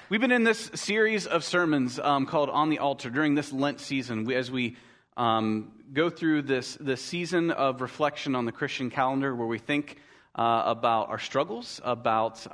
We've been in this series of sermons called On the Altar during this Lent season. As we go through this season of reflection on the Christian calendar, where we think about our struggles, about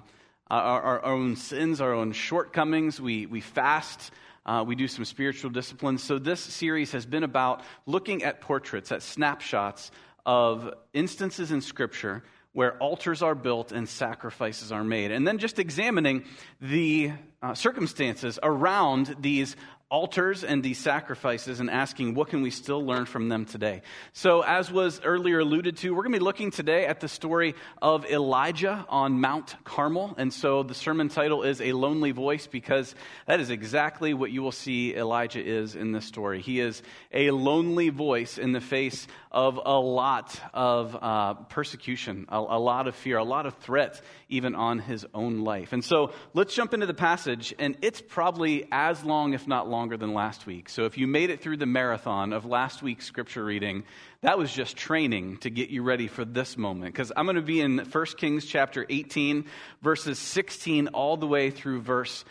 our own sins, our own shortcomings. We fast. We do some spiritual disciplines. So this series has been about looking at portraits, at snapshots of instances in Scripture where altars are built and sacrifices are made. And then just examining the circumstances around these altars and these sacrifices and asking, what can we still learn from them today? So as was earlier alluded to, we're going to be looking today at the story of Elijah on Mount Carmel. And so the sermon title is A Lonely Voice, because that is exactly what you will see Elijah is in this story. He is a lonely voice in the face of a lot of persecution, a lot of fear, a lot of threat, even on his own life. And so let's jump into the passage, and it's probably as long, if not longer, than last week. So if you made it through the marathon of last week's scripture reading, that was just training to get you ready for this moment, because I'm going to be in 1 Kings chapter 18, verses 16 all the way through verse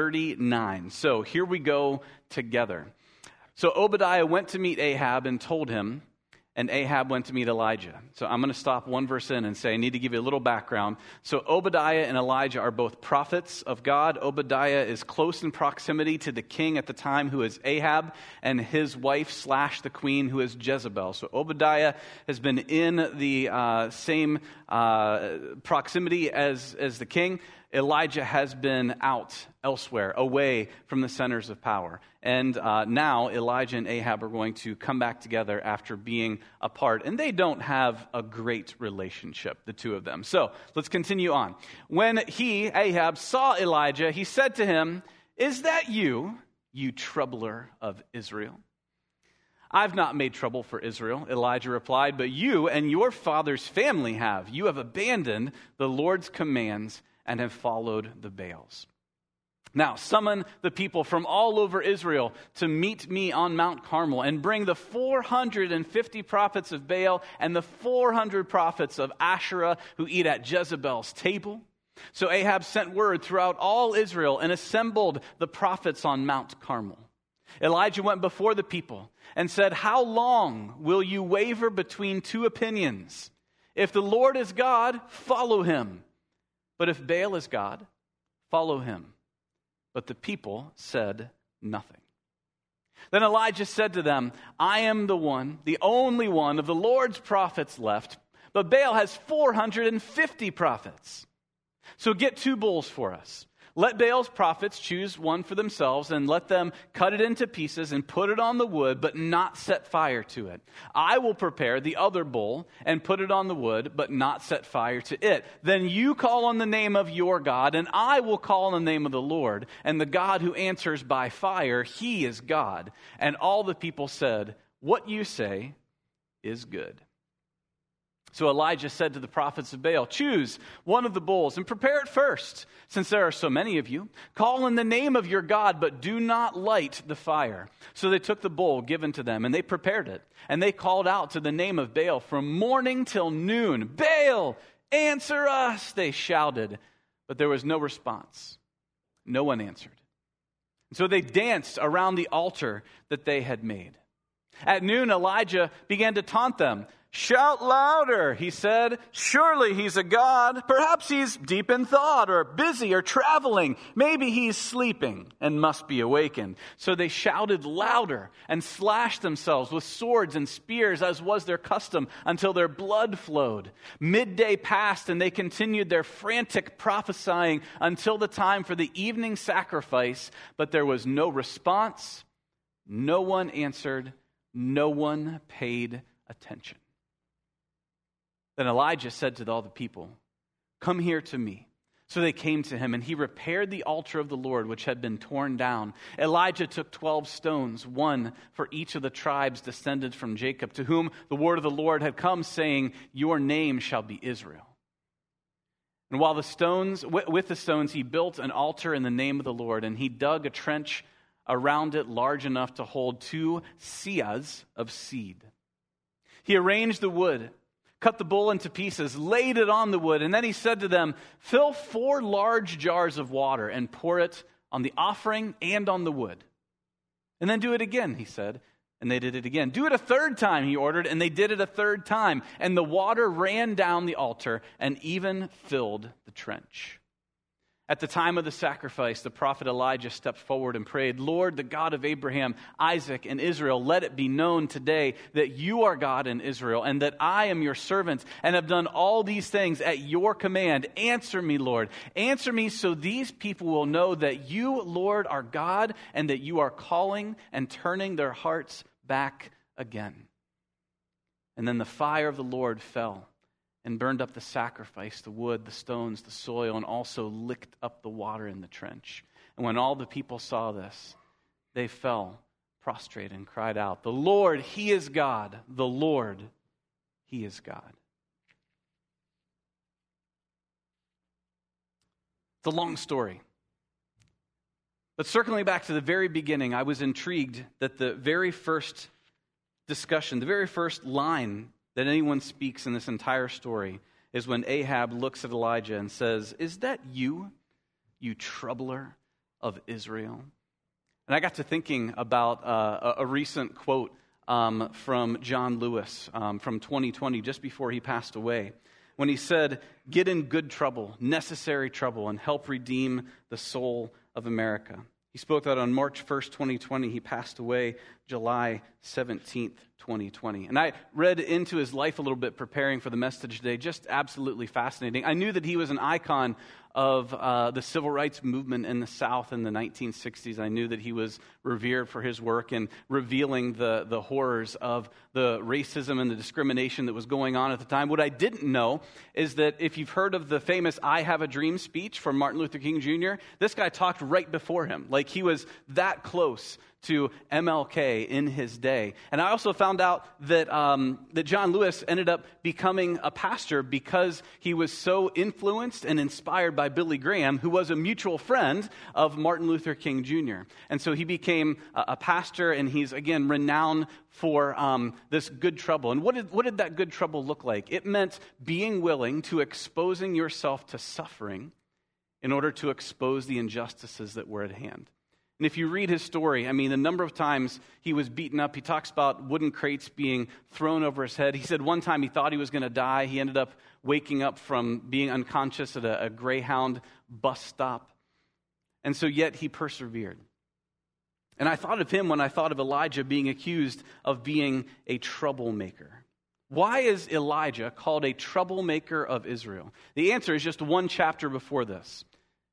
39. So here we go together. So Obadiah went to meet Ahab and told him, and Ahab went to meet Elijah. So I'm going to stop one verse in and say I need to give you a little background. So Obadiah and Elijah are both prophets of God. Obadiah is close in proximity to the king at the time, who is Ahab, and his wife / the queen, who is Jezebel. So Obadiah has been in the same proximity as the king. Elijah has been out elsewhere, away from the centers of power. And now Elijah and Ahab are going to come back together after being apart. And they don't have a great relationship, the two of them. So let's continue on. When Ahab, saw Elijah, he said to him, "Is that you, you troubler of Israel?" "I've not made trouble for Israel," Elijah replied, "but you and your father's family have. You have abandoned the Lord's commands and have followed the Baals. Now summon the people from all over Israel to meet me on Mount Carmel, and bring the 450 prophets of Baal and the 400 prophets of Asherah who eat at Jezebel's table." So Ahab sent word throughout all Israel and assembled the prophets on Mount Carmel. Elijah went before the people and said, "How long will you waver between two opinions? If the Lord is God, follow him. But if Baal is God, follow him." But the people said nothing. Then Elijah said to them, "I am the one, the only one of the Lord's prophets left, but Baal has 450 prophets. So get 2 bulls for us. Let Baal's prophets choose one for themselves, and let them cut it into pieces and put it on the wood, but not set fire to it. I will prepare the other bull and put it on the wood, but not set fire to it. Then you call on the name of your God, and I will call on the name of the Lord. And the God who answers by fire, he is God." And all the people said, "What you say is good." So Elijah said to the prophets of Baal, "Choose one of the bulls and prepare it first, since there are so many of you. Call in the name of your God, but do not light the fire." So they took the bull given to them, and they prepared it. And they called out to the name of Baal from morning till noon. "Baal, answer us," they shouted. But there was no response. No one answered. And so they danced around the altar that they had made. At noon, Elijah began to taunt them. "Shout louder," he said. "Surely he's a god. Perhaps he's deep in thought, or busy, or traveling. Maybe he's sleeping and must be awakened." So they shouted louder and slashed themselves with swords and spears, as was their custom, until their blood flowed. Midday passed, and they continued their frantic prophesying until the time for the evening sacrifice. But there was no response. No one answered. No one paid attention. Then Elijah said to all the people, "Come here to me." So they came to him, and he repaired the altar of the Lord, which had been torn down. Elijah took 12 stones, one for each of the tribes descended from Jacob, to whom the word of the Lord had come, saying, "Your name shall be Israel." And with the stones, he built an altar in the name of the Lord, and he dug a trench around it large enough to hold 2 seahs of seed. He arranged the wood, cut the bull into pieces, laid it on the wood, and then he said to them, "Fill 4 large jars of water and pour it on the offering and on the wood. And then do it again," he said. And they did it again. "Do it a 3rd time," he ordered, and they did it a 3rd time. And the water ran down the altar and even filled the trench. At the time of the sacrifice, the prophet Elijah stepped forward and prayed, "Lord, the God of Abraham, Isaac, and Israel, let it be known today that you are God in Israel, and that I am your servant, and have done all these things at your command. Answer me, Lord. Answer me so these people will know that you, Lord, are God, and that you are calling and turning their hearts back again." And then the fire of the Lord fell and burned up the sacrifice, the wood, the stones, the soil, and also licked up the water in the trench. And when all the people saw this, they fell prostrate and cried out, "The Lord, He is God. The Lord, He is God." It's a long story. But circling back to the very beginning, I was intrigued that the very first discussion, the very first line that anyone speaks in this entire story is when Ahab looks at Elijah and says, "Is that you, you troubler of Israel?" And I got to thinking about a recent quote from John Lewis from 2020, just before he passed away, when he said, "Get in good trouble, necessary trouble, and help redeem the soul of America." He spoke that on March 1st, 2020. He passed away July 17th, 2020. And I read into his life a little bit preparing for the message today. Just absolutely fascinating. I knew that he was an icon of the civil rights movement in the South in the 1960s. I knew that he was revered for his work in revealing the horrors of the racism and the discrimination that was going on at the time. What I didn't know is that if you've heard of the famous "I Have a Dream" speech from Martin Luther King Jr., this guy talked right before him. Like, he was that close to MLK in his day. And I also found out that that John Lewis ended up becoming a pastor because he was so influenced and inspired by Billy Graham, who was a mutual friend of Martin Luther King Jr. And so he became a pastor, and he's, again, renowned for this good trouble. And what did that good trouble look like? It meant being willing to exposing yourself to suffering in order to expose the injustices that were at hand. And if you read his story, I mean, the number of times he was beaten up, he talks about wooden crates being thrown over his head. He said one time he thought he was going to die. He ended up waking up from being unconscious at a Greyhound bus stop. And so yet he persevered. And I thought of him when I thought of Elijah being accused of being a troublemaker. Why is Elijah called a troublemaker of Israel? The answer is just one chapter before this.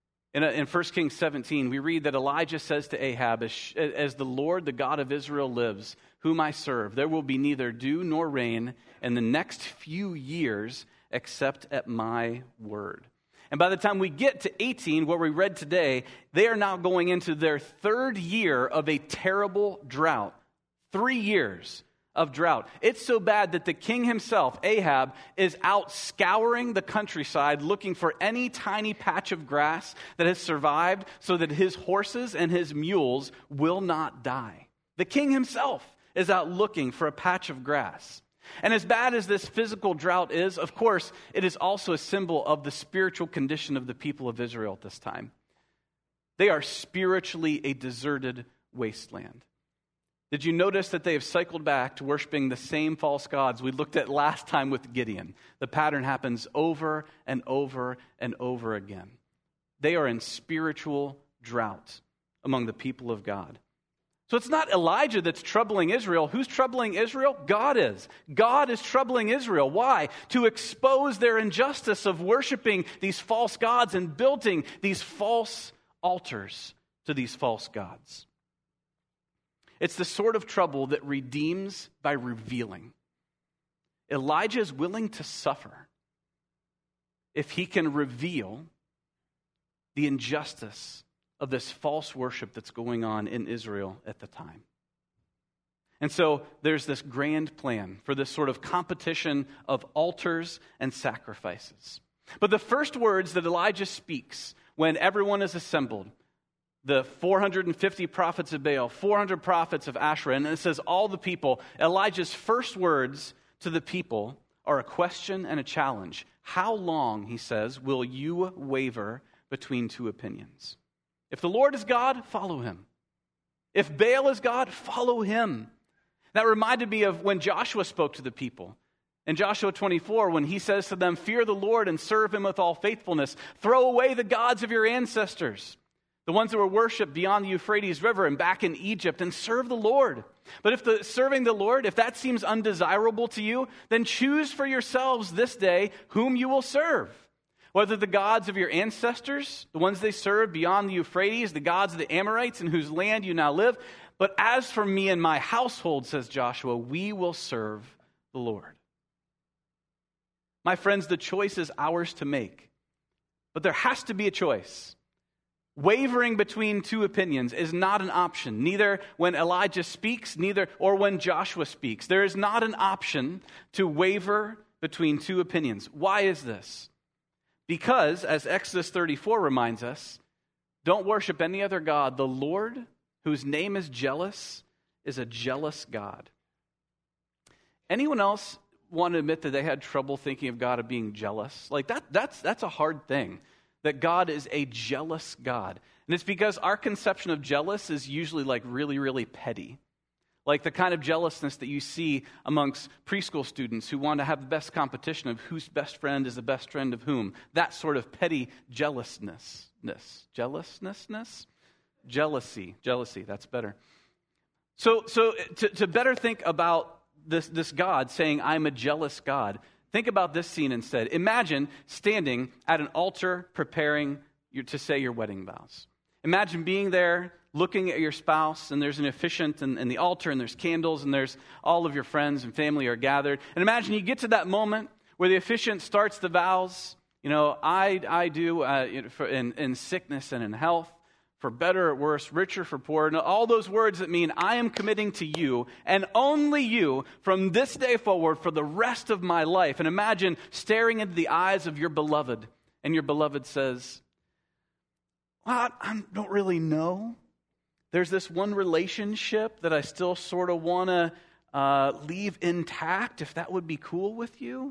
In 1 Kings 17, we read that Elijah says to Ahab, "As the Lord, the God of Israel lives, whom I serve, there will be neither dew nor rain in the next few years except at my word." And by the time we get to 18, where we read today, they are now going into their 3rd year of a terrible drought. 3 years of drought. It's so bad that the king himself, Ahab, is out scouring the countryside looking for any tiny patch of grass that has survived so that his horses and his mules will not die. The king himself is out looking for a patch of grass. And as bad as this physical drought is, of course, it is also a symbol of the spiritual condition of the people of Israel at this time. They are spiritually a deserted wasteland. Did you notice that they have cycled back to worshiping the same false gods we looked at last time with Gideon? The pattern happens over and over and over again. They are in spiritual drought among the people of God. So it's not Elijah that's troubling Israel. Who's troubling Israel? God is. God is troubling Israel. Why? To expose their injustice of worshiping these false gods and building these false altars to these false gods. It's the sort of trouble that redeems by revealing. Elijah is willing to suffer if he can reveal the injustice of this false worship that's going on in Israel at the time. And so there's this grand plan for this sort of competition of altars and sacrifices. But the first words that Elijah speaks when everyone is assembled, the 450 prophets of Baal, 400 prophets of Asherah, and it says all the people, Elijah's first words to the people are a question and a challenge. How long, he says, will you waver between two opinions? If the Lord is God, follow him. If Baal is God, follow him. That reminded me of when Joshua spoke to the people. In Joshua 24, when he says to them, fear the Lord and serve him with all faithfulness. Throw away the gods of your ancestors, the ones that were worshipped beyond the Euphrates River and back in Egypt, and serve the Lord. But if serving the Lord, if that seems undesirable to you, then choose for yourselves this day whom you will serve. Whether the gods of your ancestors, the ones they served beyond the Euphrates, the gods of the Amorites in whose land you now live. But as for me and my household, says Joshua, we will serve the Lord. My friends, the choice is ours to make. But there has to be a choice. Wavering between two opinions is not an option, neither when Elijah speaks, or when Joshua speaks. There is not an option to waver between two opinions. Why is this? Because, as Exodus 34 reminds us, don't worship any other God. The Lord, whose name is jealous, is a jealous God. Anyone else want to admit that they had trouble thinking of God as being jealous? Like that's a hard thing, that God is a jealous God. And it's because our conception of jealous is usually like really, really petty. Like the kind of jealousness that you see amongst preschool students who want to have the best competition of whose best friend is the best friend of whom. That sort of petty jealousy, that's better. So to better think about this God saying, I'm a jealous God, think about this scene instead. Imagine standing at an altar preparing to say your wedding vows. Imagine being there, looking at your spouse, and there's an officiant and the altar, and there's candles, and there's all of your friends and family are gathered. And imagine you get to that moment where the officiant starts the vows. You know, I do in sickness and in health, for better or worse, richer for poor, and all those words that mean I am committing to you and only you from this day forward for the rest of my life. And imagine staring into the eyes of your beloved, and your beloved says, well, I don't really know. There's this one relationship that I still sort of want to leave intact, if that would be cool with you.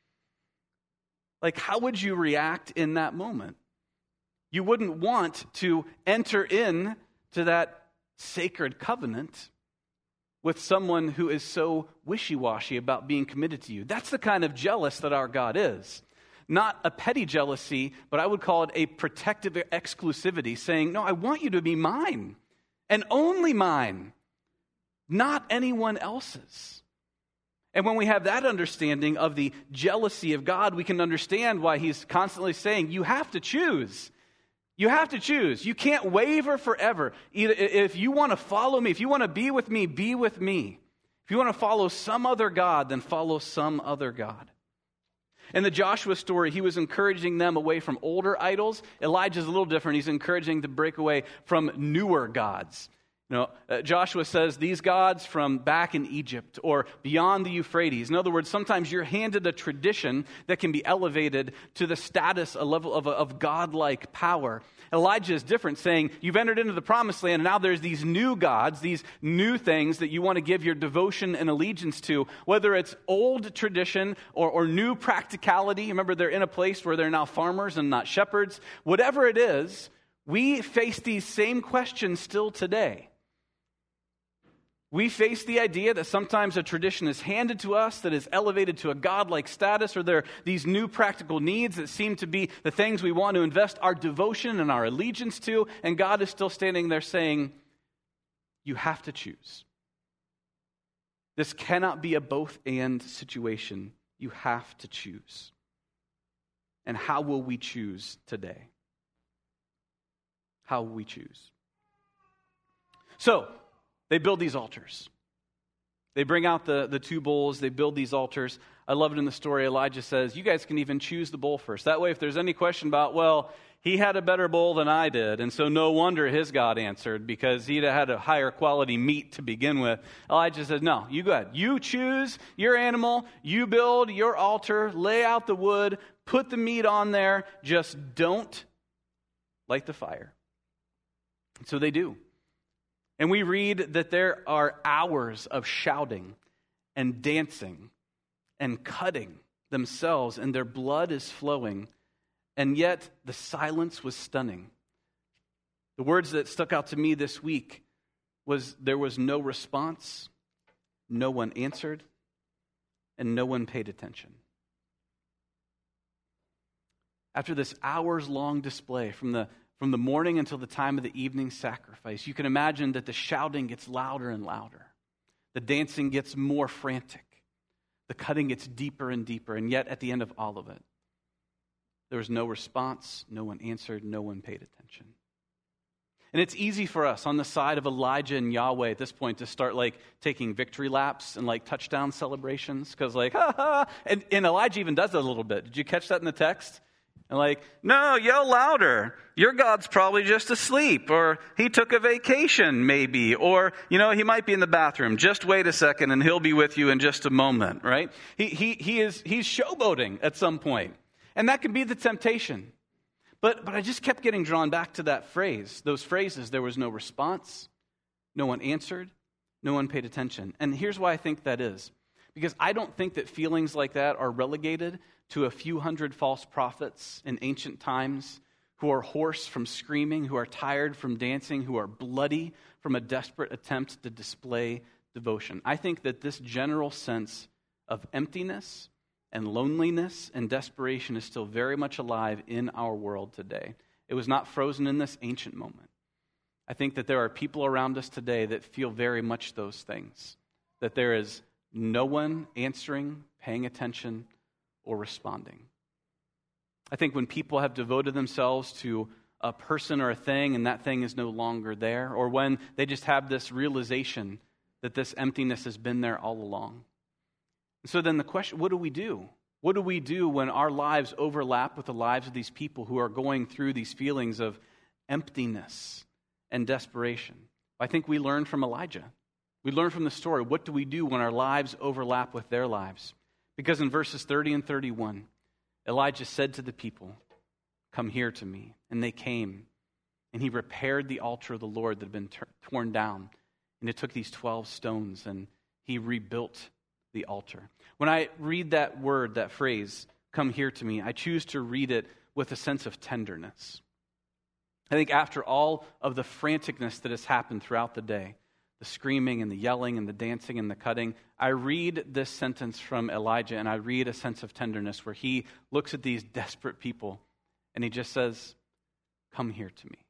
Like, how would you react in that moment? You wouldn't want to enter in to that sacred covenant with someone who is so wishy-washy about being committed to you. That's the kind of jealous that our God is. Not a petty jealousy, but I would call it a protective exclusivity, saying, no, I want you to be mine, and only mine, not anyone else's. And when we have that understanding of the jealousy of God, we can understand why he's constantly saying, you have to choose. You have to choose. You can't waver forever. Either if you want to follow me, if you want to be with me, be with me. If you want to follow some other God, then follow some other God. In the Joshua story, he was encouraging them away from older idols. Elijah's a little different. He's encouraging to break away from newer gods. Joshua says these gods from back in Egypt or beyond the Euphrates. In other words, sometimes you're handed a tradition that can be elevated to the status, a level of godlike power. Elijah is different, saying you've entered into the promised land, and now there's these new gods, these new things that you want to give your devotion and allegiance to, whether it's old tradition or new practicality. Remember, they're in a place where they're now farmers and not shepherds. Whatever it is, we face these same questions still today. We face the idea that sometimes a tradition is handed to us that is elevated to a godlike status, or there are these new practical needs that seem to be the things we want to invest our devotion and our allegiance to, and God is still standing there saying, you have to choose. This cannot be a both-and situation. You have to choose. And how will we choose today? How will we choose? So, they build these altars. They bring out the two bowls. They build these altars. I love it in the story. Elijah says, you guys can even choose the bowl first. That way, if there's any question about, well, he had a better bowl than I did, and so no wonder his God answered because he'd had a higher quality meat to begin with. Elijah says, no, you go ahead. You choose your animal. You build your altar. Lay out the wood. Put the meat on there. Just don't light the fire. And so they do. And we read that there are hours of shouting and dancing and cutting themselves, and their blood is flowing, and yet the silence was stunning. The words that stuck out to me this week was there was no response, no one answered, and no one paid attention. After this hours-long display from the morning until the time of the evening sacrifice, you can imagine that the shouting gets louder and louder. The dancing gets more frantic. The cutting gets deeper and deeper. And yet, at the end of all of it, there was no response, no one answered, no one paid attention. And it's easy for us on the side of Elijah and Yahweh at this point to start taking victory laps and touchdown celebrations. Because ha ha. And Elijah even does that a little bit. Did you catch that in the text? And no, yell louder. Your God's probably just asleep, or he took a vacation maybe, or, he might be in the bathroom. Just wait a second and he'll be with you in just a moment, right? He's showboating at some point. And that can be the temptation. But I just kept getting drawn back to that phrase, those phrases. There was no response, no one answered, no one paid attention. And here's why I think that is. Because I don't think that feelings like that are relegated to a few hundred false prophets in ancient times who are hoarse from screaming, who are tired from dancing, who are bloody from a desperate attempt to display devotion. I think that this general sense of emptiness and loneliness and desperation is still very much alive in our world today. It was not frozen in this ancient moment. I think that there are people around us today that feel very much those things, that there is no one answering, paying attention, or responding. I think when people have devoted themselves to a person or a thing and that thing is no longer there, or when they just have this realization that this emptiness has been there all along. And so then the question, what do we do? What do we do when our lives overlap with the lives of these people who are going through these feelings of emptiness and desperation? I think we learn from Elijah. We learn from the story. What do we do when our lives overlap with their lives? Because in verses 30 and 31, Elijah said to the people, "Come here to me." And they came, and he repaired the altar of the Lord that had been torn down. And he took these 12 stones, and he rebuilt the altar. When I read that word, that phrase, "come here to me," I choose to read it with a sense of tenderness. I think after all of the franticness that has happened throughout the day, the screaming and the yelling and the dancing and the cutting, I read this sentence from Elijah and I read a sense of tenderness where he looks at these desperate people and he just says, "Come here to me."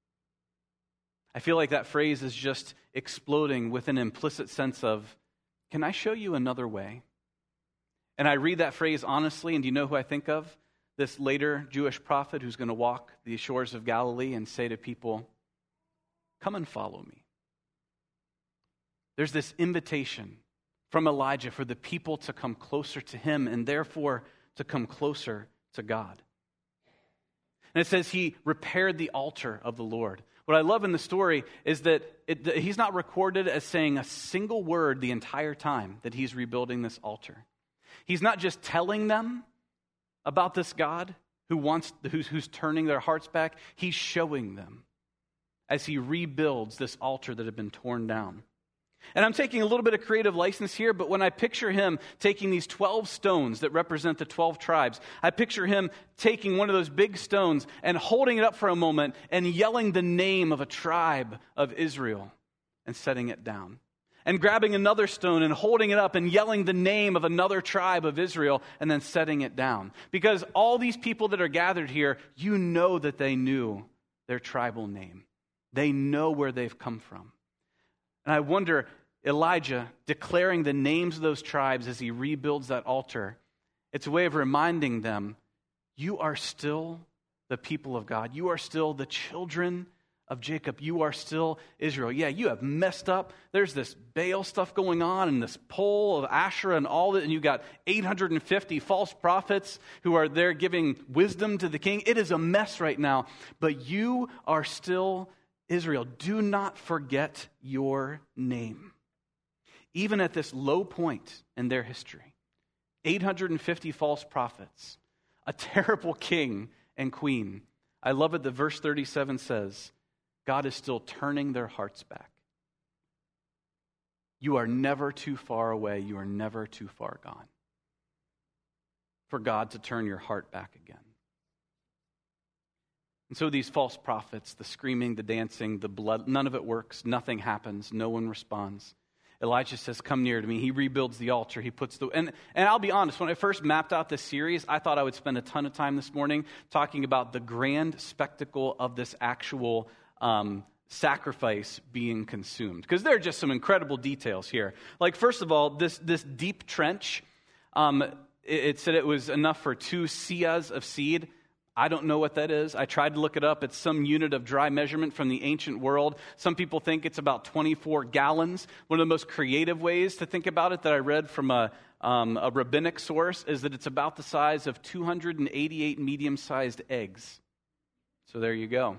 I feel like that phrase is just exploding with an implicit sense of, can I show you another way? And I read that phrase honestly, and do you know who I think of? This later Jewish prophet who's going to walk the shores of Galilee and say to people, "Come and follow me." There's this invitation from Elijah for the people to come closer to him and therefore to come closer to God. And it says he repaired the altar of the Lord. What I love in the story is that he's not recorded as saying a single word the entire time that he's rebuilding this altar. He's not just telling them about this God who's turning their hearts back. He's showing them as he rebuilds this altar that had been torn down. And I'm taking a little bit of creative license here, but when I picture him taking these 12 stones that represent the 12 tribes, I picture him taking one of those big stones and holding it up for a moment and yelling the name of a tribe of Israel and setting it down. And grabbing another stone and holding it up and yelling the name of another tribe of Israel and then setting it down. Because all these people that are gathered here, you know that they knew their tribal name. They know where they've come from. And I wonder, Elijah declaring the names of those tribes as he rebuilds that altar, it's a way of reminding them, you are still the people of God. You are still the children of Jacob. You are still Israel. Yeah, you have messed up. There's this Baal stuff going on and this pole of Asherah and all that. And you've got 850 false prophets who are there giving wisdom to the king. It is a mess right now. But you are still Israel. Do not forget your name. Even at this low point in their history, 850 false prophets, a terrible king and queen. I love it that verse 37 says, God is still turning their hearts back. You are never too far away. You are never too far gone. for God to turn your heart back again. And so these false prophets, the screaming, the dancing, the blood, none of it works. Nothing happens. No one responds. Elijah says, come near to me. He rebuilds the altar. He puts and I'll be honest, when I first mapped out this series, I thought I would spend a ton of time this morning talking about the grand spectacle of this actual sacrifice being consumed. Because there are just some incredible details here. Like, first of all, this deep trench, it said it was enough for 2 seahs of seed. I don't know what that is. I tried to look it up. It's some unit of dry measurement from the ancient world. Some people think it's about 24 gallons. One of the most creative ways to think about it that I read from a rabbinic source is that it's about the size of 288 medium-sized eggs. So there you go.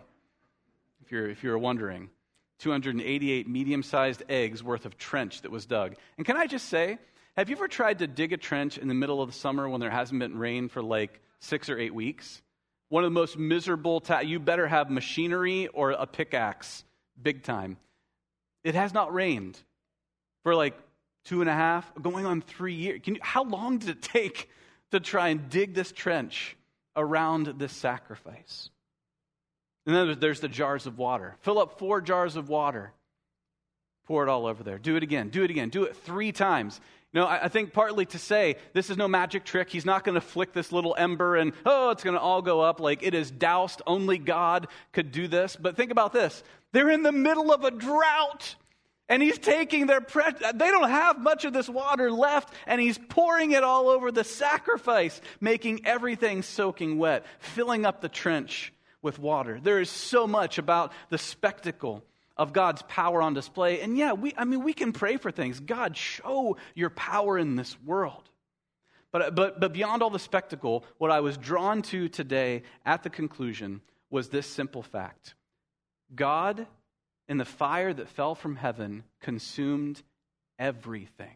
If you're wondering, 288 medium-sized eggs worth of trench that was dug. And can I just say, have you ever tried to dig a trench in the middle of the summer when there hasn't been rain for like 6 or 8 weeks? One of the most miserable you better have machinery or a pickaxe, big time. It has not rained for like 2.5, going on 3 years. How long did it take to try and dig this trench around this sacrifice? And then there's the jars of water. Fill up 4 jars of water. Pour it all over there. Do it again. Do it again. Do it 3 times. I think partly to say, this is no magic trick. He's not going to flick this little ember and, it's going to all go up. Like, it is doused. Only God could do this. But think about this. They're in the middle of a drought. And he's taking they don't have much of this water left. And he's pouring it all over the sacrifice, making everything soaking wet, filling up the trench with water. There is so much about the spectacle of God's power on display. And we can pray for things. God, show your power in this world. But beyond all the spectacle, what I was drawn to today at the conclusion was this simple fact. God, in the fire that fell from heaven, consumed everything.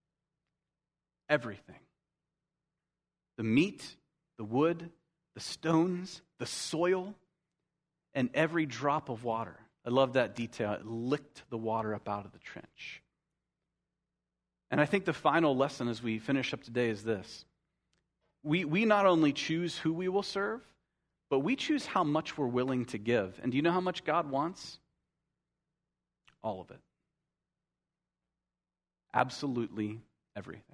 Everything. The meat, the wood, the stones, the soil, and every drop of water. I love that detail. It licked the water up out of the trench. And I think the final lesson as we finish up today is this. We not only choose who we will serve, but we choose how much we're willing to give. And do you know how much God wants? All of it. Absolutely everything.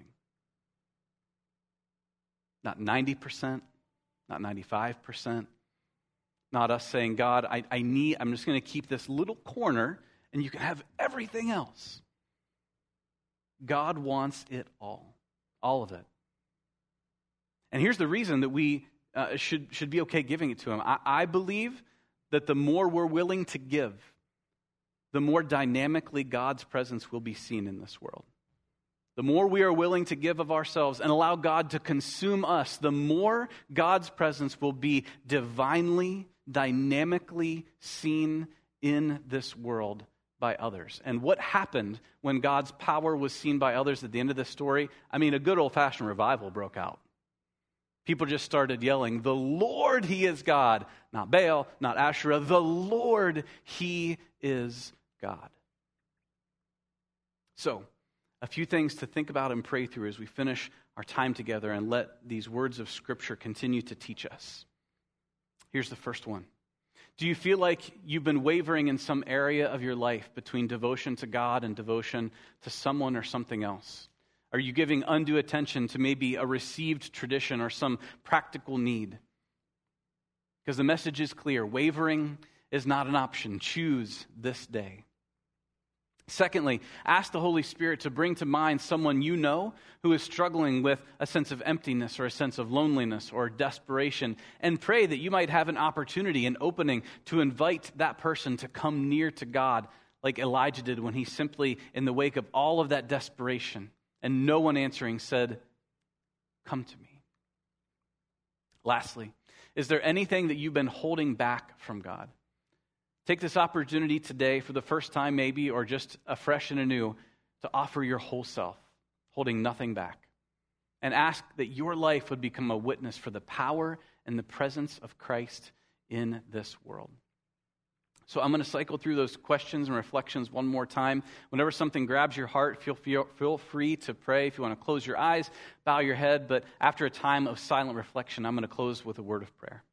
Not 90%, not 95%. Not us saying, God, I'm just going to keep this little corner and you can have everything else. God wants it all of it. And here's the reason that we should be okay giving it to him. I believe that the more we're willing to give, the more dynamically God's presence will be seen in this world. The more we are willing to give of ourselves and allow God to consume us, the more God's presence will be divinely, dynamically seen in this world by others. And what happened when God's power was seen by others at the end of this story? A good old-fashioned revival broke out. People just started yelling, "The Lord, He is God." Not Baal, not Asherah. The Lord, He is God. So, a few things to think about and pray through as we finish our time together and let these words of Scripture continue to teach us. Here's the first one. Do you feel like you've been wavering in some area of your life between devotion to God and devotion to someone or something else? Are you giving undue attention to maybe a received tradition or some practical need? Because the message is clear. Wavering is not an option. Choose this day. Secondly, ask the Holy Spirit to bring to mind someone you know who is struggling with a sense of emptiness or a sense of loneliness or desperation, and pray that you might have an opportunity, an opening to invite that person to come near to God like Elijah did when he simply, in the wake of all of that desperation and no one answering, said, "Come to me." Lastly, is there anything that you've been holding back from God? Take this opportunity today for the first time maybe, or just afresh and anew, to offer your whole self, holding nothing back. And ask that your life would become a witness for the power and the presence of Christ in this world. So I'm going to cycle through those questions and reflections one more time. Whenever something grabs your heart, feel free to pray. If you want to close your eyes, bow your head. But after a time of silent reflection, I'm going to close with a word of prayer.